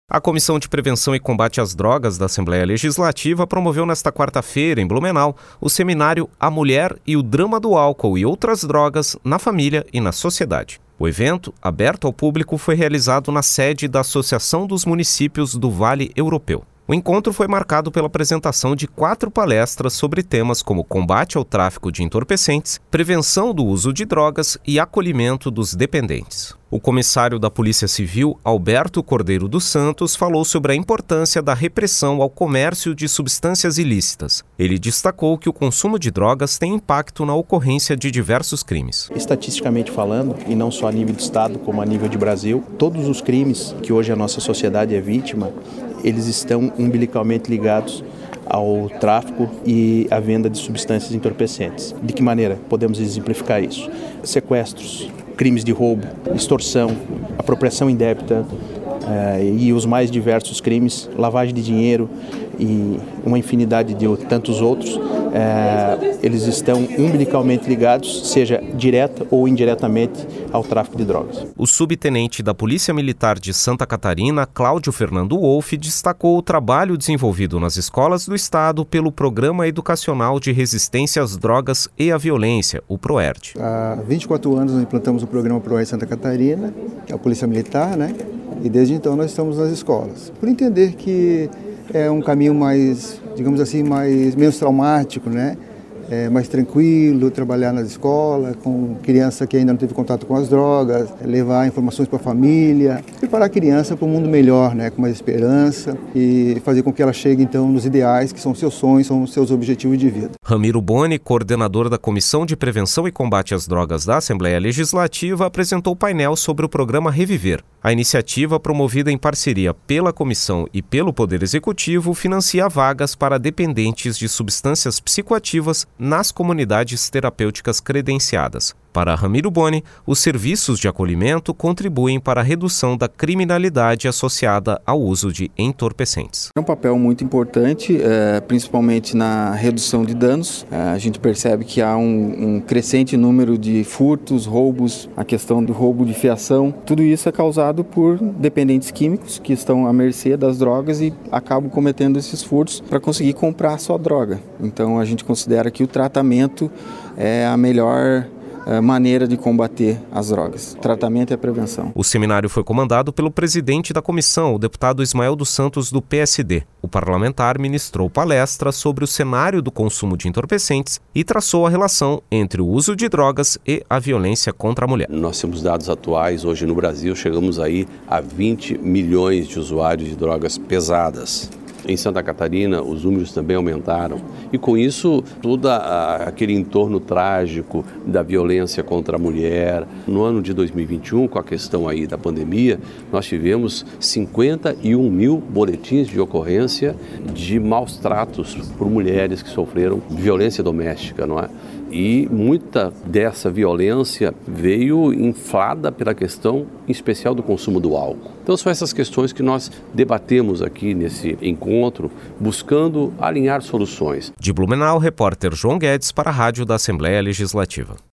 A Comissão de Prevenção e Combate às Drogas da Assembleia Legislativa promoveu nesta quarta-feira, em Blumenau, o seminário A Mulher e o Drama do Álcool e Outras Drogas na Família e na Sociedade. O evento, aberto ao público, foi realizado na sede da Associação dos Municípios do Vale Europeu. O encontro foi marcado pela apresentação de 4 palestras sobre temas como combate ao tráfico de entorpecentes, prevenção do uso de drogas e acolhimento dos dependentes. O comissário da Polícia Civil, Alberto Cordeiro dos Santos, falou sobre a importância da repressão ao comércio de substâncias ilícitas. Ele destacou que o consumo de drogas tem impacto na ocorrência de diversos crimes. Estatisticamente falando, e não só a nível de Estado como a nível de Brasil, todos os crimes que hoje a nossa sociedade é vítima, eles estão umbilicalmente ligados ao tráfico e à venda de substâncias entorpecentes. De que maneira podemos exemplificar isso? Sequestros, crimes de roubo, extorsão, apropriação indébita e os mais diversos crimes, lavagem de dinheiro e uma infinidade de tantos outros, eles estão umbilicalmente ligados, seja direta ou indiretamente, ao tráfico de drogas. O subtenente da Polícia Militar de Santa Catarina, Cláudio Fernando Wolff, destacou o trabalho desenvolvido nas escolas do Estado pelo Programa Educacional de Resistência às Drogas e à Violência, o PROERD. Há 24 anos nós implantamos o programa PROERD Santa Catarina, que é a Polícia Militar, E desde então nós estamos nas escolas. Por entender que é um caminho mais, digamos assim, menos traumático, mais tranquilo, trabalhar nas escolas, com criança que ainda não teve contato com as drogas, levar informações para a família, preparar a criança para um mundo melhor, com mais esperança e fazer com que ela chegue então nos ideais, que são seus sonhos, são seus objetivos de vida. Ramiro Boni, coordenador da Comissão de Prevenção e Combate às Drogas da Assembleia Legislativa, apresentou o painel sobre o programa Reviver. A iniciativa, promovida em parceria pela Comissão e pelo Poder Executivo, financia vagas para dependentes de substâncias psicoativas nas comunidades terapêuticas credenciadas. Para Ramiro Boni, os serviços de acolhimento contribuem para a redução da criminalidade associada ao uso de entorpecentes. É um papel muito importante, principalmente na redução de danos. A gente percebe que há um crescente número de furtos, roubos, a questão do roubo de fiação. Tudo isso é causado por dependentes químicos que estão à mercê das drogas e acabam cometendo esses furtos para conseguir comprar sua droga. Então a gente considera que o tratamento é a melhor maneira de combater as drogas. O tratamento e a prevenção. O seminário foi comandado pelo presidente da comissão, o deputado Ismael dos Santos, do PSD. O parlamentar ministrou palestra sobre o cenário do consumo de entorpecentes e traçou a relação entre o uso de drogas e a violência contra a mulher. Nós temos dados atuais, hoje no Brasil chegamos aí a 20 milhões de usuários de drogas pesadas. Em Santa Catarina, os números também aumentaram. E com isso, todo aquele entorno trágico da violência contra a mulher. No ano de 2021, com a questão aí da pandemia, nós tivemos 51 mil boletins de ocorrência de maus tratos por mulheres que sofreram violência doméstica, E muita dessa violência veio inflada pela questão, em especial, do consumo do álcool. Então são essas questões que nós debatemos aqui nesse encontro, buscando alinhar soluções. De Blumenau, repórter João Guedes para a Rádio da Assembleia Legislativa.